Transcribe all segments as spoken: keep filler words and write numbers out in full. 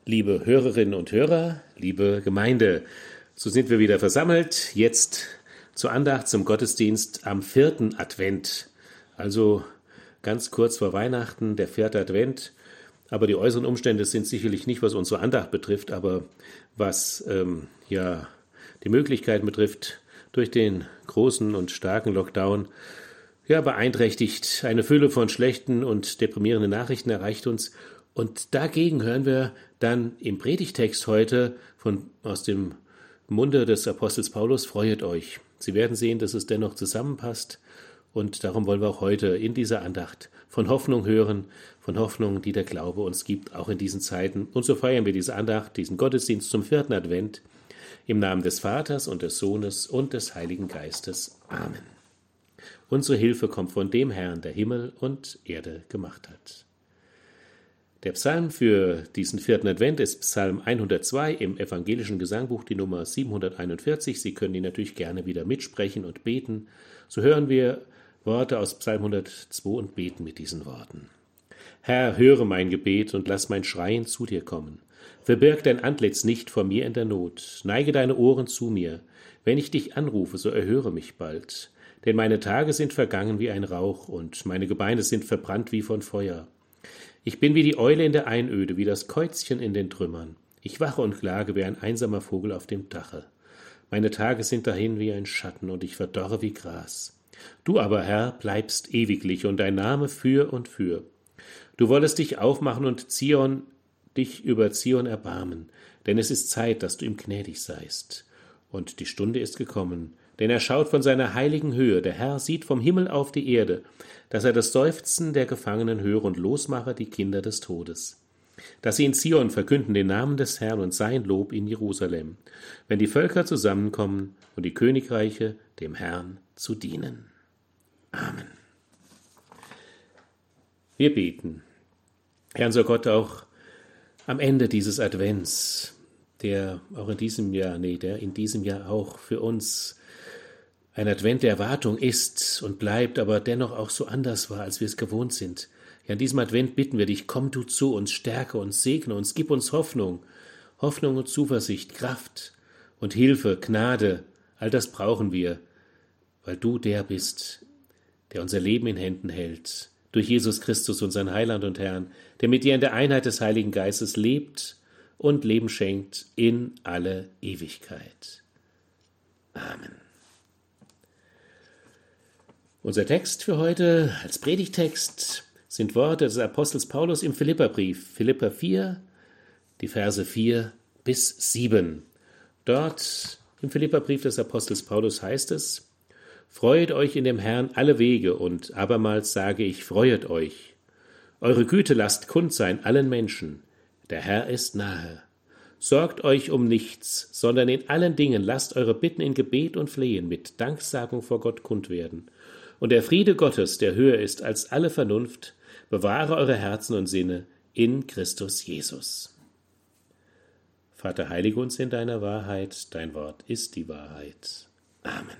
Liebe Hörerinnen und Hörer, liebe Gemeinde, so sind wir wieder versammelt, jetzt zur Andacht zum Gottesdienst am vierten Advent, also ganz kurz vor Weihnachten, der vierte Advent. Aber die äußeren Umstände sind sicherlich nicht, was unsere Andacht betrifft, aber was ähm, ja die Möglichkeiten betrifft, durch den großen und starken Lockdown ja beeinträchtigt. Eine Fülle von schlechten und deprimierenden Nachrichten erreicht uns. Und dagegen hören wir dann im Predigtext heute von, aus dem Munde des Apostels Paulus, freuet euch. Sie werden sehen, dass es dennoch zusammenpasst. Und darum wollen wir auch heute in dieser Andacht von Hoffnung hören, von Hoffnung, die der Glaube uns gibt, auch in diesen Zeiten. Und so feiern wir diese Andacht, diesen Gottesdienst zum vierten Advent, im Namen des Vaters und des Sohnes und des Heiligen Geistes. Amen. Unsere Hilfe kommt von dem Herrn, der Himmel und Erde gemacht hat. Der Psalm für diesen vierten Advent ist Psalm hundertzwei im evangelischen Gesangbuch, die Nummer siebenhunderteinundvierzig. Sie können ihn natürlich gerne wieder mitsprechen und beten. So hören wir Worte aus Psalm hundertzwei und beten mit diesen Worten. Herr, höre mein Gebet und lass mein Schreien zu dir kommen. Verbirg dein Antlitz nicht vor mir in der Not. Neige deine Ohren zu mir. Wenn ich dich anrufe, so erhöre mich bald. Denn meine Tage sind vergangen wie ein Rauch und meine Gebeine sind verbrannt wie von Feuer. Ich bin wie die Eule in der Einöde, wie das Käuzchen in den Trümmern. Ich wache und klage wie ein einsamer Vogel auf dem Dache. Meine Tage sind dahin wie ein Schatten und ich verdorre wie Gras. Du aber, Herr, bleibst ewiglich und dein Name für und für. Du wollest dich aufmachen und Zion, dich über Zion erbarmen, denn es ist Zeit, dass du ihm gnädig seist. Und die Stunde ist gekommen, denn er schaut von seiner heiligen Höhe, der Herr sieht vom Himmel auf die Erde, dass er das Seufzen der Gefangenen höre und losmache die Kinder des Todes. Dass sie in Zion verkünden den Namen des Herrn und sein Lob in Jerusalem, wenn die Völker zusammenkommen und die Königreiche dem Herrn zu dienen. Amen. Wir beten. Herr unser Gott, auch am Ende dieses Advents, der auch in diesem Jahr, nee, der in diesem Jahr auch für uns ein Advent der Erwartung ist und bleibt, aber dennoch auch so anders war, als wir es gewohnt sind. Ja, in diesem Advent bitten wir dich, komm du zu uns, stärke uns, segne uns, gib uns Hoffnung, Hoffnung und Zuversicht, Kraft und Hilfe, Gnade, all das brauchen wir, weil du der bist, der unser Leben in Händen hält, durch Jesus Christus, unseren Heiland und Herrn, der mit dir in der Einheit des Heiligen Geistes lebt und Leben schenkt in alle Ewigkeit. Amen. Unser Text für heute als Predigtext sind Worte des Apostels Paulus im Philipperbrief, Philipper vier, die Verse vier bis sieben. Dort im Philipperbrief des Apostels Paulus heißt es: Freuet euch in dem Herrn alle Wege, und abermals sage ich, freuet euch. Eure Güte lasst kund sein allen Menschen. Der Herr ist nahe. Sorgt euch um nichts, sondern in allen Dingen lasst eure Bitten in Gebet und Flehen mit Danksagung vor Gott kund werden. Und der Friede Gottes, der höher ist als alle Vernunft, bewahre eure Herzen und Sinne in Christus Jesus. Vater, heilige uns in deiner Wahrheit, dein Wort ist die Wahrheit. Amen.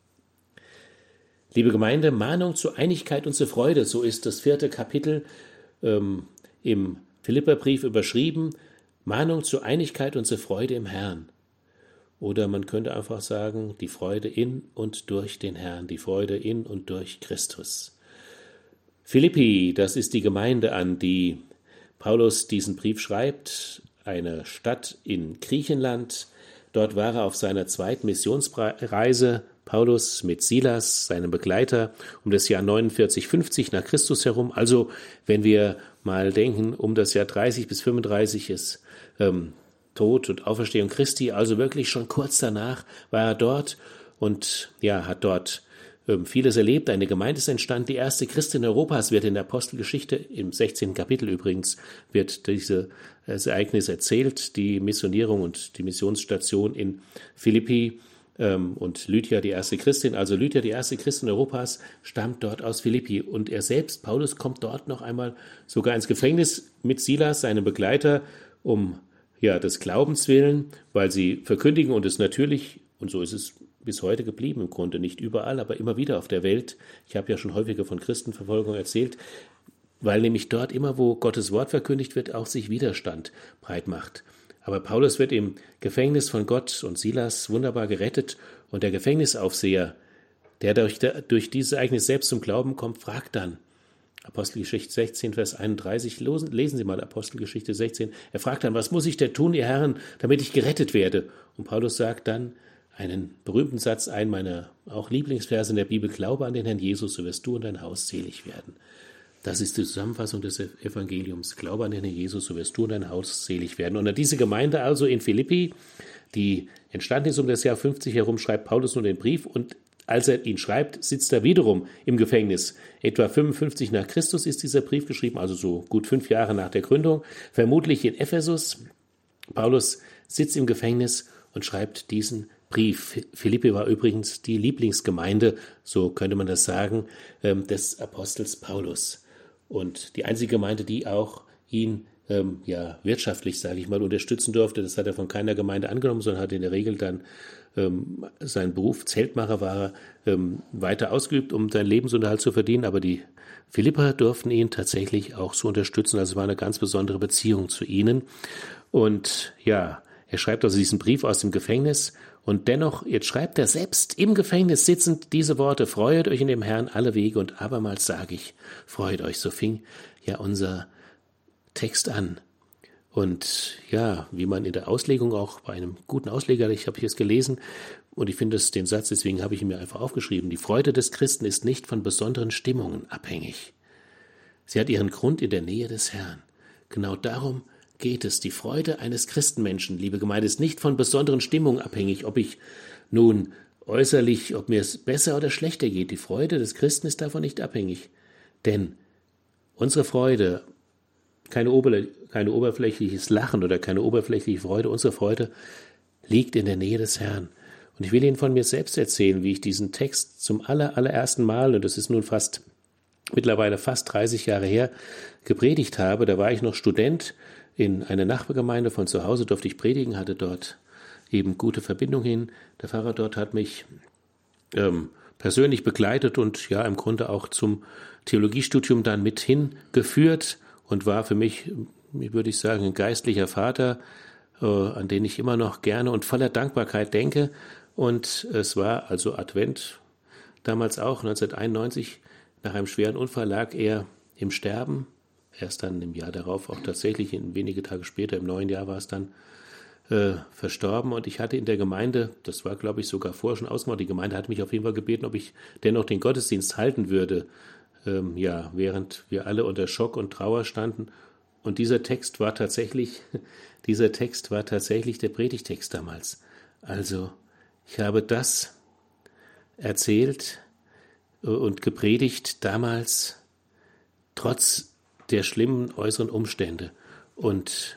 Liebe Gemeinde, Mahnung zur Einigkeit und zur Freude, so ist das vierte Kapitel ähm, im Philipperbrief überschrieben, Mahnung zur Einigkeit und zur Freude im Herrn. Oder man könnte einfach sagen, die Freude in und durch den Herrn, die Freude in und durch Christus. Philippi, das ist die Gemeinde, an die Paulus diesen Brief schreibt, eine Stadt in Griechenland. Dort war er auf seiner zweiten Missionsreise, Paulus mit Silas, seinem Begleiter, um das Jahr neunundvierzig, fünfzig nach Christus herum. Also, wenn wir mal denken, um das Jahr dreißig bis fünfunddreißig ist ähm, Tod und Auferstehung Christi, also wirklich schon kurz danach war er dort und ja, hat dort ähm, vieles erlebt. Eine Gemeinde ist entstanden, die erste Christin Europas, wird in der Apostelgeschichte, im sechzehnten Kapitel übrigens, wird diese, das Ereignis erzählt, die Missionierung und die Missionsstation in Philippi. Und Lydia, die erste Christin, also Lydia, die erste Christin Europas, stammt dort aus Philippi. Und er selbst, Paulus, kommt dort noch einmal sogar ins Gefängnis mit Silas, seinem Begleiter, um ja des Glaubens willen, weil sie verkündigen und es natürlich, und so ist es bis heute geblieben im Grunde, nicht überall, aber immer wieder auf der Welt. Ich habe ja schon häufiger von Christenverfolgung erzählt. weil nämlich dort immer, wo Gottes Wort verkündigt wird, auch sich Widerstand breit macht. Aber Paulus wird im Gefängnis von Gott und Silas wunderbar gerettet und der Gefängnisaufseher, der durch, der durch dieses Ereignis selbst zum Glauben kommt, fragt dann, Apostelgeschichte sechzehn, Vers einunddreißig, lesen Sie mal Apostelgeschichte sechzehn, er fragt dann, was muss ich denn tun, ihr Herren, damit ich gerettet werde? Und Paulus sagt dann einen berühmten Satz, einen meiner auch Lieblingsverse in der Bibel, glaube an den Herrn Jesus, so wirst du und dein Haus selig werden. Das ist die Zusammenfassung des Evangeliums. Glaube an den Herrn Jesus, so wirst du und dein Haus selig werden. Und an diese Gemeinde also in Philippi, die entstanden ist um das Jahr fünfzig herum, schreibt Paulus nun den Brief. Und als er ihn schreibt, sitzt er wiederum im Gefängnis. Etwa fünfundfünfzig nach Christus ist dieser Brief geschrieben, also so gut fünf Jahre nach der Gründung. Vermutlich in Ephesus. Paulus sitzt im Gefängnis und schreibt diesen Brief. Philippi war übrigens die Lieblingsgemeinde, so könnte man das sagen, des Apostels Paulus. Und die einzige Gemeinde, die auch ihn ähm, ja wirtschaftlich, sage ich mal, unterstützen durfte, das hat er von keiner Gemeinde angenommen, sondern hat in der Regel dann ähm, seinen Beruf, Zeltmacher war er, ähm, weiter ausgeübt, um seinen Lebensunterhalt zu verdienen. Aber die Philipper durften ihn tatsächlich auch so unterstützen. Also es war eine ganz besondere Beziehung zu ihnen. Und ja, er schreibt also diesen Brief aus dem Gefängnis. Und dennoch, jetzt schreibt er selbst im Gefängnis sitzend diese Worte, freut euch in dem Herrn alle Wege und abermals sage ich, freut euch. So fing ja unser Text an. Und ja, wie man in der Auslegung auch bei einem guten Ausleger, ich habe jetzt gelesen und ich finde es den Satz, deswegen habe ich ihn mir einfach aufgeschrieben, die Freude des Christen ist nicht von besonderen Stimmungen abhängig. Sie hat ihren Grund in der Nähe des Herrn. Genau darum geht es. Die Freude eines Christenmenschen, liebe Gemeinde, ist nicht von besonderen Stimmungen abhängig, ob ich nun äußerlich, ob mir es besser oder schlechter geht. Die Freude des Christen ist davon nicht abhängig. Denn unsere Freude, keine, Oberle- keine oberflächliches Lachen oder keine oberflächliche Freude, unsere Freude liegt in der Nähe des Herrn. Und ich will Ihnen von mir selbst erzählen, wie ich diesen Text zum aller, allerersten Mal, und das ist nun fast, mittlerweile fast dreißig Jahre her, gepredigt habe. Da war ich noch Student in einer Nachbargemeinde von zu Hause, durfte ich predigen, hatte dort eben gute Verbindung hin. Der Pfarrer dort hat mich ähm, persönlich begleitet und ja im Grunde auch zum Theologiestudium dann mit hingeführt und war für mich, wie würde ich sagen, ein geistlicher Vater, äh, an den ich immer noch gerne und voller Dankbarkeit denke. Und es war also Advent, damals auch neunzehnhunderteinundneunzig, nach einem schweren Unfall lag er im Sterben. Erst dann im Jahr darauf, auch tatsächlich in wenige Tage später, im neuen Jahr war es dann äh, verstorben. Und ich hatte in der Gemeinde, das war glaube ich sogar vorher schon ausgemacht, die Gemeinde hat mich auf jeden Fall gebeten, ob ich dennoch den Gottesdienst halten würde, ähm, ja, während wir alle unter Schock und Trauer standen. Und dieser Text war tatsächlich, dieser Text war tatsächlich der Predigtext damals. Also ich habe das erzählt äh, und gepredigt damals, trotz der schlimmen äußeren Umstände. Und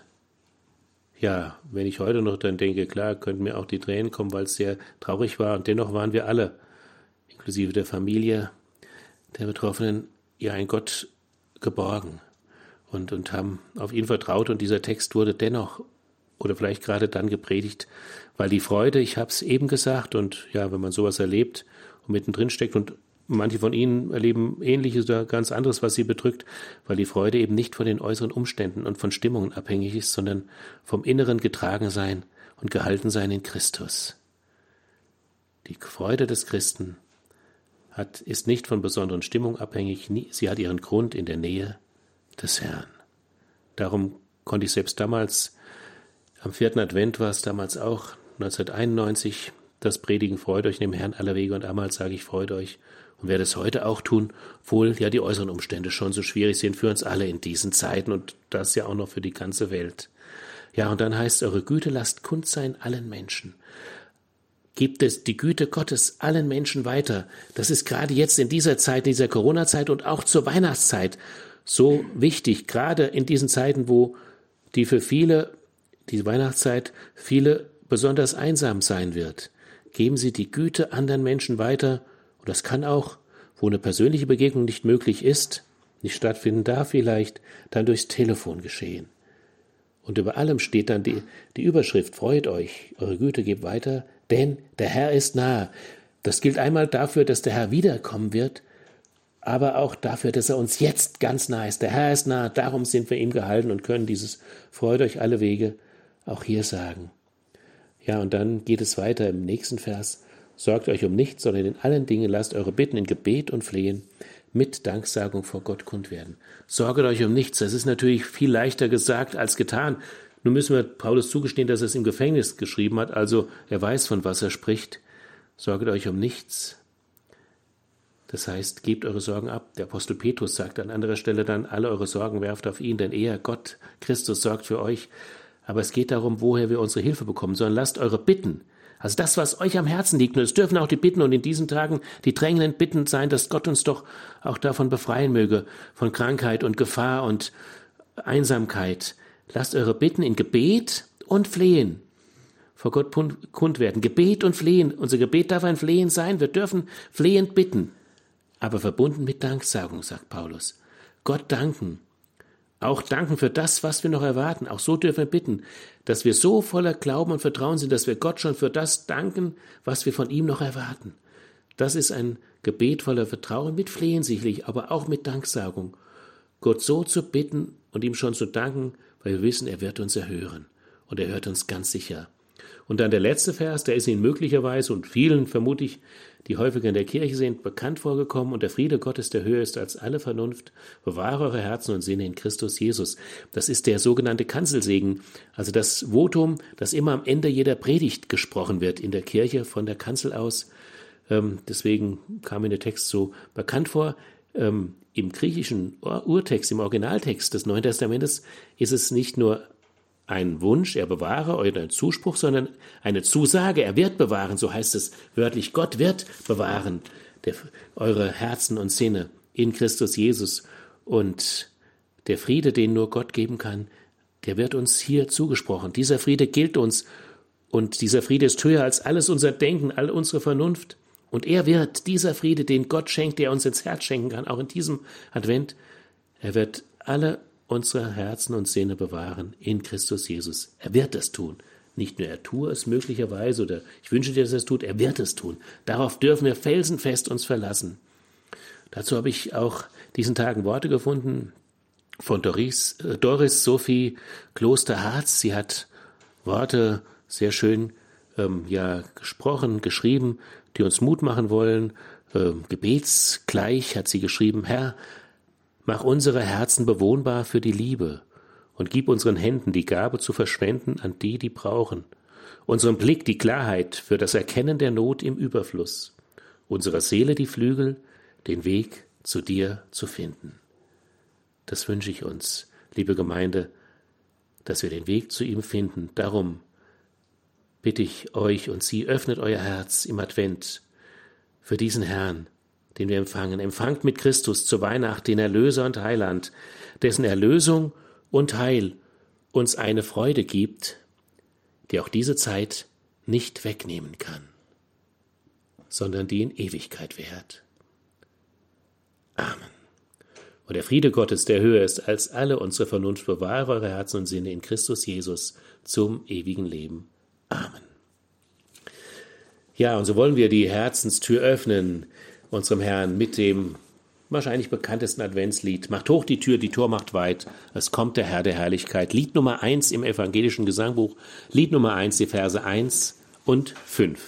ja, wenn ich heute noch dann denke, klar, könnten mir auch die Tränen kommen, weil es sehr traurig war. Und dennoch waren wir alle, inklusive der Familie der Betroffenen, ja in Gott geborgen und, und haben auf ihn vertraut. Und dieser Text wurde dennoch oder vielleicht gerade dann gepredigt, weil die Freude, ich habe es eben gesagt, und ja, wenn man sowas erlebt und mittendrin steckt und manche von Ihnen erleben Ähnliches oder ganz anderes, was sie bedrückt, weil die Freude eben nicht von den äußeren Umständen und von Stimmungen abhängig ist, sondern vom inneren Getragensein und Gehaltensein in Christus. Die Freude des Christen hat, ist nicht von besonderen Stimmungen abhängig, sie hat ihren Grund in der Nähe des Herrn. Darum konnte ich selbst damals, am vierten Advent war es damals auch, neunzehnhunderteinundneunzig, das Predigen, freut euch in dem Herrn aller Wege und abermals sage ich, freut euch. Und werde es heute auch tun, obwohl ja die äußeren Umstände schon so schwierig sind für uns alle in diesen Zeiten und das ja auch noch für die ganze Welt. Ja, und dann heißt es, eure Güte lasst kund sein allen Menschen. Gebt es die Güte Gottes allen Menschen weiter. Das ist gerade jetzt in dieser Zeit, in dieser Corona-Zeit und auch zur Weihnachtszeit so wichtig, gerade in diesen Zeiten, wo die für viele, die Weihnachtszeit, viele besonders einsam sein wird. Geben Sie die Güte anderen Menschen weiter. Und das kann auch, wo eine persönliche Begegnung nicht möglich ist, nicht stattfinden darf vielleicht, dann durchs Telefon geschehen. Und über allem steht dann die, die Überschrift, freut euch, eure Güte gebt weiter, denn der Herr ist nahe. Das gilt einmal dafür, dass der Herr wiederkommen wird, aber auch dafür, dass er uns jetzt ganz nah ist. Der Herr ist nah, darum sind wir ihm gehalten und können dieses Freut euch alle Wege auch hier sagen. Ja, und dann geht es weiter im nächsten Vers. Sorgt euch um nichts, sondern in allen Dingen lasst eure Bitten in Gebet und Flehen mit Danksagung vor Gott kund werden. Sorget euch um nichts. Das ist natürlich viel leichter gesagt als getan. Nun müssen wir Paulus zugestehen, dass er es im Gefängnis geschrieben hat, also er weiß, von was er spricht. Sorget euch um nichts. Das heißt, gebt eure Sorgen ab. Der Apostel Petrus sagt an anderer Stelle dann, alle eure Sorgen werft auf ihn, denn er, Gott, Christus, sorgt für euch. Aber es geht darum, woher wir unsere Hilfe bekommen, sondern lasst eure Bitten, also das, was euch am Herzen liegt, und es dürfen auch die Bitten und in diesen Tagen die drängenden Bitten sein, dass Gott uns doch auch davon befreien möge, von Krankheit und Gefahr und Einsamkeit. Lasst eure Bitten in Gebet und Flehen vor Gott kund werden. Gebet und Flehen. Unser Gebet darf ein Flehen sein. Wir dürfen flehend bitten, aber verbunden mit Danksagung, sagt Paulus. Gott danken. Auch danken für das, was wir noch erwarten. Auch so dürfen wir bitten, dass wir so voller Glauben und Vertrauen sind, dass wir Gott schon für das danken, was wir von ihm noch erwarten. Das ist ein Gebet voller Vertrauen, mit Flehen sicherlich, aber auch mit Danksagung. Gott so zu bitten und ihm schon zu danken, weil wir wissen, er wird uns erhören. Und er hört uns ganz sicher. Und dann der letzte Vers, der ist Ihnen möglicherweise und vielen vermutlich, die häufiger in der Kirche sind, bekannt vorgekommen. Und der Friede Gottes, der höher ist als alle Vernunft, bewahre eure Herzen und Sinne in Christus Jesus. Das ist der sogenannte Kanzelsegen, also das Votum, das immer am Ende jeder Predigt gesprochen wird in der Kirche von der Kanzel aus. Ähm, deswegen kam mir der Text so bekannt vor. Ähm, im griechischen Urtext, im Originaltext des Neuen Testamentes ist es nicht nur ein Wunsch, er bewahre, oder ein Zuspruch, sondern eine Zusage, er wird bewahren, so heißt es wörtlich, Gott wird bewahren der, eure Herzen und Sinne in Christus Jesus. Und der Friede, den nur Gott geben kann, der wird uns hier zugesprochen. Dieser Friede gilt uns und dieser Friede ist höher als alles unser Denken, all unsere Vernunft. Und er wird, dieser Friede, den Gott schenkt, der uns ins Herz schenken kann, auch in diesem Advent, er wird alle unsere Herzen und Sinne bewahren in Christus Jesus. Er wird das tun. Nicht nur er tue es möglicherweise oder ich wünsche dir, dass er es tut, er wird es tun. Darauf dürfen wir felsenfest uns verlassen. Dazu habe ich auch diesen Tagen Worte gefunden von Doris, äh, Doris Sophie Kloster-Harz. Sie hat Worte sehr schön ähm, ja, gesprochen, geschrieben, die uns Mut machen wollen. Ähm, gebetsgleich hat sie geschrieben, Herr, mach unsere Herzen bewohnbar für die Liebe und gib unseren Händen die Gabe zu verschwenden an die, die brauchen, unserem Blick die Klarheit für das Erkennen der Not im Überfluss, unserer Seele die Flügel, den Weg zu dir zu finden. Das wünsche ich uns, liebe Gemeinde, dass wir den Weg zu ihm finden. Darum bitte ich euch und Sie, öffnet euer Herz im Advent für diesen Herrn, den wir empfangen. Empfangt mit Christus zur Weihnacht den Erlöser und Heiland, dessen Erlösung und Heil uns eine Freude gibt, die auch diese Zeit nicht wegnehmen kann, sondern die in Ewigkeit währt. Amen. Und der Friede Gottes, der höher ist als alle unsere Vernunft, bewahre eure Herzen und Sinne in Christus Jesus zum ewigen Leben. Amen. Ja, und so wollen wir die Herzenstür öffnen, unserem Herrn, mit dem wahrscheinlich bekanntesten Adventslied. Macht hoch die Tür, die Tor macht weit, es kommt der Herr der Herrlichkeit. Lied Nummer eins im evangelischen Gesangbuch, Lied Nummer eins, die Verse eins und fünf.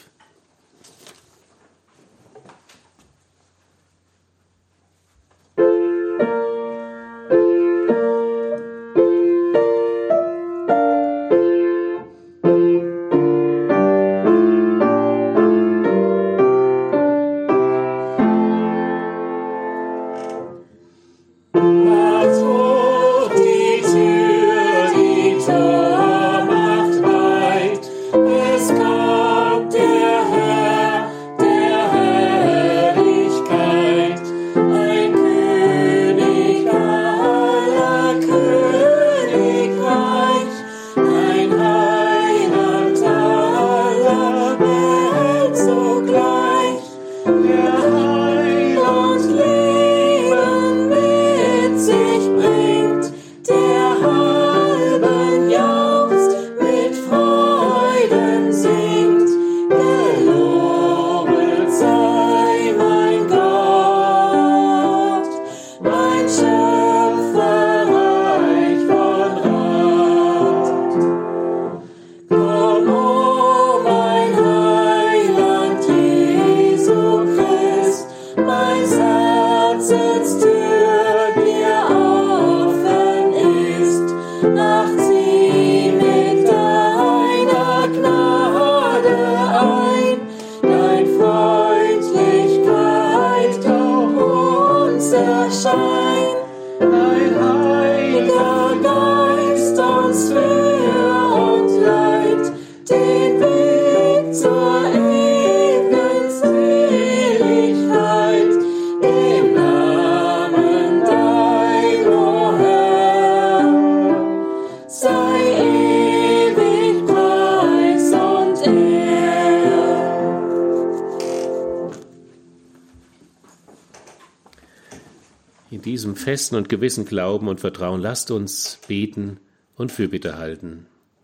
Der ewig Preis und Ehre. In diesem festen und gewissen Glauben und Vertrauen lasst uns beten und Fürbitte halten.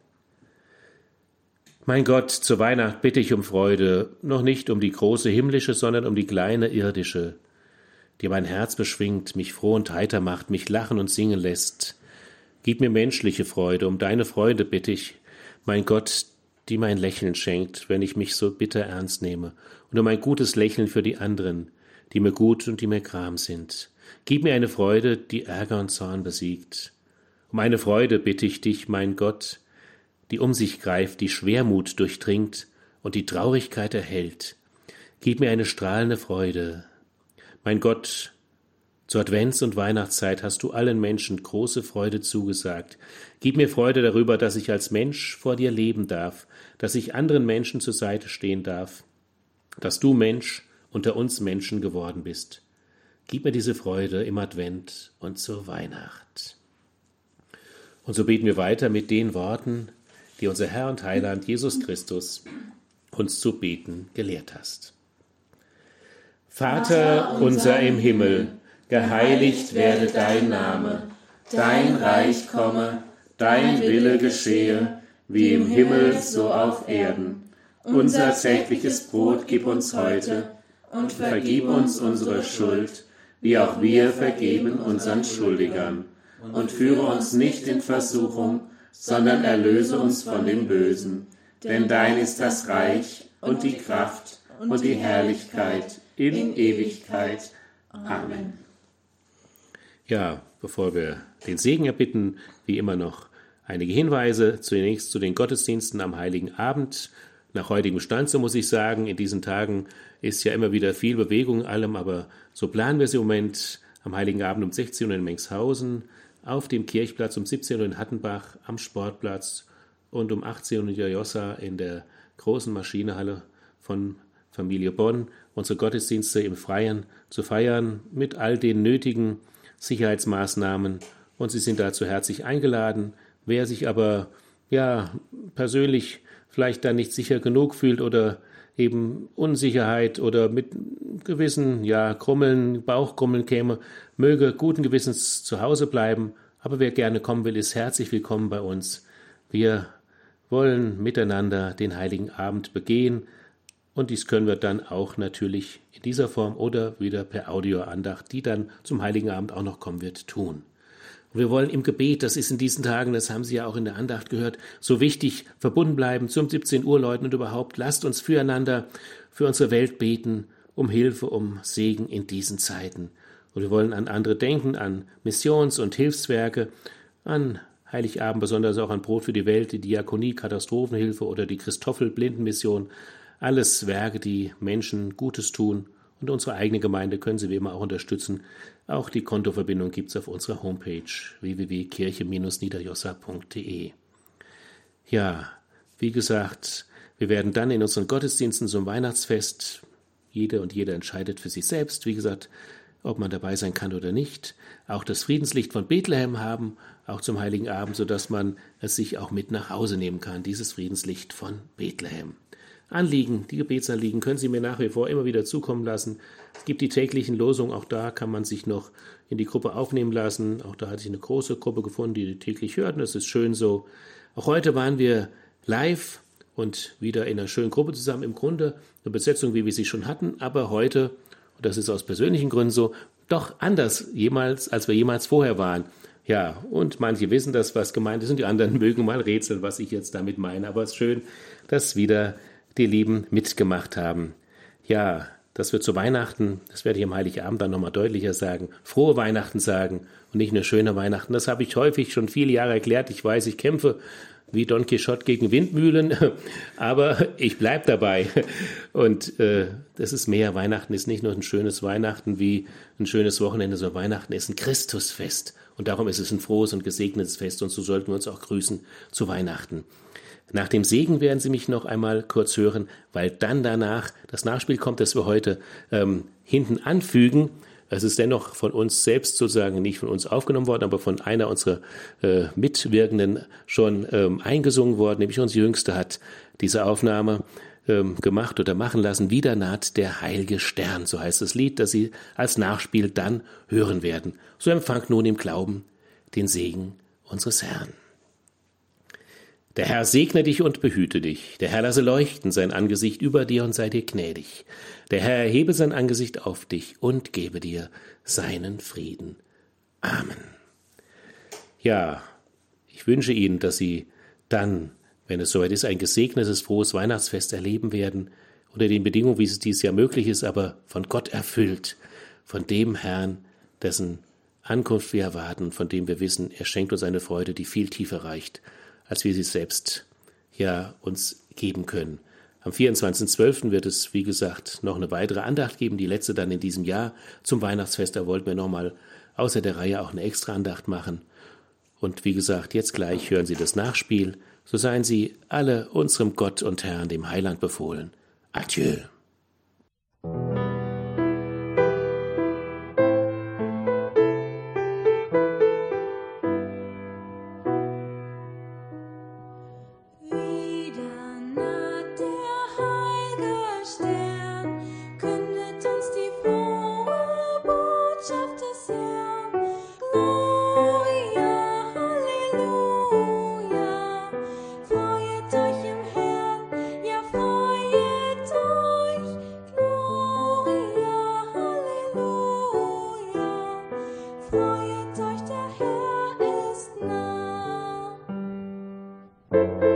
Mein Gott, zur Weihnacht bitte ich um Freude, noch nicht um die große himmlische, sondern um die kleine irdische, die mein Herz beschwingt, mich froh und heiter macht, mich lachen und singen lässt. Gib mir menschliche Freude, um deine Freude bitte ich, mein Gott, die mein Lächeln schenkt, wenn ich mich so bitter ernst nehme, und um ein gutes Lächeln für die anderen, die mir gut und die mir gram sind. Gib mir eine Freude, die Ärger und Zorn besiegt. Um eine Freude bitte ich dich, mein Gott, die um sich greift, die Schwermut durchdringt und die Traurigkeit erhält. Gib mir eine strahlende Freude. Mein Gott, zur Advents- und Weihnachtszeit hast du allen Menschen große Freude zugesagt. Gib mir Freude darüber, dass ich als Mensch vor dir leben darf, dass ich anderen Menschen zur Seite stehen darf, dass du Mensch unter uns Menschen geworden bist. Gib mir diese Freude im Advent und zur Weihnacht. Und so beten wir weiter mit den Worten, die unser Herr und Heiland Jesus Christus uns zu beten gelehrt hast. Vater unser im Himmel, geheiligt werde dein Name, dein Reich komme, dein Wille geschehe, wie im Himmel so auf Erden. Unser tägliches Brot gib uns heute und vergib uns unsere Schuld, wie auch wir vergeben unseren Schuldigern. Und führe uns nicht in Versuchung, sondern erlöse uns von dem Bösen. Denn dein ist das Reich und die Kraft und die Herrlichkeit in Ewigkeit. Amen. Ja, bevor wir den Segen erbitten, wie immer noch einige Hinweise. Zunächst zu den Gottesdiensten am Heiligen Abend. Nach heutigem Stand, so muss ich sagen, in diesen Tagen ist ja immer wieder viel Bewegung in allem, aber so planen wir es im Moment am Heiligen Abend um sechzehn Uhr in Mengshausen, auf dem Kirchplatz um siebzehn Uhr in Hattenbach, am Sportplatz und um achtzehn Uhr in Jojossa in der großen Maschinehalle von Familie Bonn, unsere Gottesdienste im Freien zu feiern mit all den nötigen Sicherheitsmaßnahmen. Und Sie sind dazu herzlich eingeladen. Wer sich aber ja persönlich vielleicht dann nicht sicher genug fühlt oder eben Unsicherheit oder mit gewissen ja Krummeln, Bauchkrummeln käme, möge guten Gewissens zu Hause bleiben. Aber wer gerne kommen will, ist herzlich willkommen bei uns. Wir wollen miteinander den Heiligen Abend begehen. Und dies können wir dann auch natürlich in dieser Form oder wieder per Audioandacht, die dann zum Heiligen Abend auch noch kommen wird, tun. Und wir wollen im Gebet, das ist in diesen Tagen, das haben Sie ja auch in der Andacht gehört, so wichtig, verbunden bleiben zum siebzehn Uhr läuten und überhaupt. Lasst uns füreinander, für unsere Welt beten, um Hilfe, um Segen in diesen Zeiten. Und wir wollen an andere denken, an Missions- und Hilfswerke, an Heiligabend, besonders auch an Brot für die Welt, die Diakonie, Katastrophenhilfe oder die Christoffel-Blindenmission. Alles Werke, die Menschen Gutes tun. Und unsere eigene Gemeinde können Sie wie immer auch unterstützen. Auch die Kontoverbindung gibt es auf unserer Homepage w w w punkt kirche Bindestrich niederjossa punkt d e. Ja, wie gesagt, wir werden dann in unseren Gottesdiensten zum Weihnachtsfest, jede und jeder entscheidet für sich selbst, wie gesagt, ob man dabei sein kann oder nicht, auch das Friedenslicht von Bethlehem haben, auch zum Heiligen Abend, sodass man es sich auch mit nach Hause nehmen kann, dieses Friedenslicht von Bethlehem. Anliegen, die Gebetsanliegen können Sie mir nach wie vor immer wieder zukommen lassen. Es gibt die täglichen Losungen, auch da kann man sich noch in die Gruppe aufnehmen lassen. Auch da hatte ich eine große Gruppe gefunden, die täglich hörten. Das ist schön so. Auch heute waren wir live und wieder in einer schönen Gruppe zusammen. Im Grunde eine Besetzung, wie wir sie schon hatten, aber heute, und das ist aus persönlichen Gründen so, doch anders jemals, als wir jemals vorher waren. Ja, und manche wissen das, was gemeint ist, und die anderen mögen mal rätseln, was ich jetzt damit meine. Aber es ist schön, dass wieder die Lieben mitgemacht haben. Ja, dass wir zu Weihnachten, das werde ich am Heiligabend dann nochmal deutlicher sagen, frohe Weihnachten sagen und nicht nur schöne Weihnachten. Das habe ich häufig schon viele Jahre erklärt. Ich weiß, ich kämpfe wie Don Quixote gegen Windmühlen, aber ich bleibe dabei. Und äh, das ist mehr. Weihnachten ist nicht nur ein schönes Weihnachten wie ein schönes Wochenende, sondern Weihnachten ist ein Christusfest. Und darum ist es ein frohes und gesegnetes Fest. Und so sollten wir uns auch grüßen zu Weihnachten. Nach dem Segen werden Sie mich noch einmal kurz hören, weil dann danach das Nachspiel kommt, das wir heute ähm, hinten anfügen. Es ist dennoch von uns selbst sozusagen nicht von uns aufgenommen worden, aber von einer unserer äh, Mitwirkenden schon ähm, eingesungen worden, nämlich unsere Jüngste hat diese Aufnahme ähm, gemacht oder machen lassen. Wieder naht der heilige Stern, so heißt das Lied, das Sie als Nachspiel dann hören werden. So empfangt nun im Glauben den Segen unseres Herrn. Der Herr segne dich und behüte dich. Der Herr lasse leuchten sein Angesicht über dir und sei dir gnädig. Der Herr erhebe sein Angesicht auf dich und gebe dir seinen Frieden. Amen. Ja, ich wünsche Ihnen, dass Sie dann, wenn es soweit ist, ein gesegnetes, frohes Weihnachtsfest erleben werden, unter den Bedingungen, wie es dieses Jahr möglich ist, aber von Gott erfüllt, von dem Herrn, dessen Ankunft wir erwarten, von dem wir wissen, er schenkt uns eine Freude, die viel tiefer reicht, als wir sie selbst ja uns geben können. Am vierundzwanzigsten zwölften wird es, wie gesagt, noch eine weitere Andacht geben, die letzte dann in diesem Jahr zum Weihnachtsfest. Da wollten wir nochmal außer der Reihe auch eine extra Andacht machen. Und wie gesagt, jetzt gleich hören Sie das Nachspiel. So seien Sie alle unserem Gott und Herrn, dem Heiland, befohlen. Adieu. Thank you.